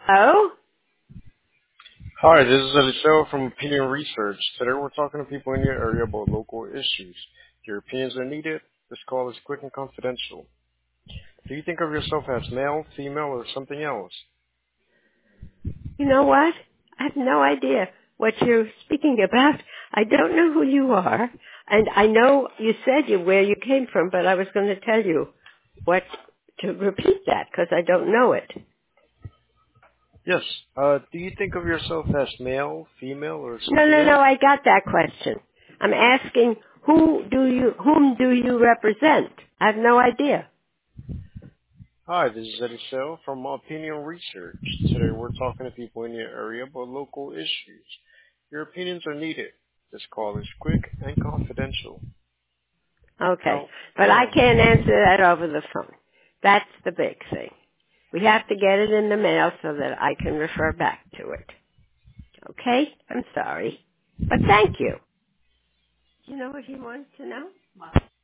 Oh? Hi, this is Eliseo from Opinion Research. Today we're talking to people in your area about local issues. If your opinions are needed, this call is quick and confidential. Do you think of yourself as male, female, or something else? You know what? I have no idea what you're speaking about. I don't know who you are. And I know you said where you came from, but I was going to tell you what to repeat that because I don't know it. Yes. Do you think of yourself as male, female, or No, something no, no, else? I got that question. I'm asking whom do you represent? I have no idea. Hi, this is Eliseo from Opinion Research. Today we're talking to people in your area about local issues. Your opinions are needed. This call is quick and confidential. Okay. Now, But I can't answer that over the phone. That's the big thing. We have to get it in the mail so that I can refer back to it. Okay? I'm sorry. But thank you. You know what he wants to know?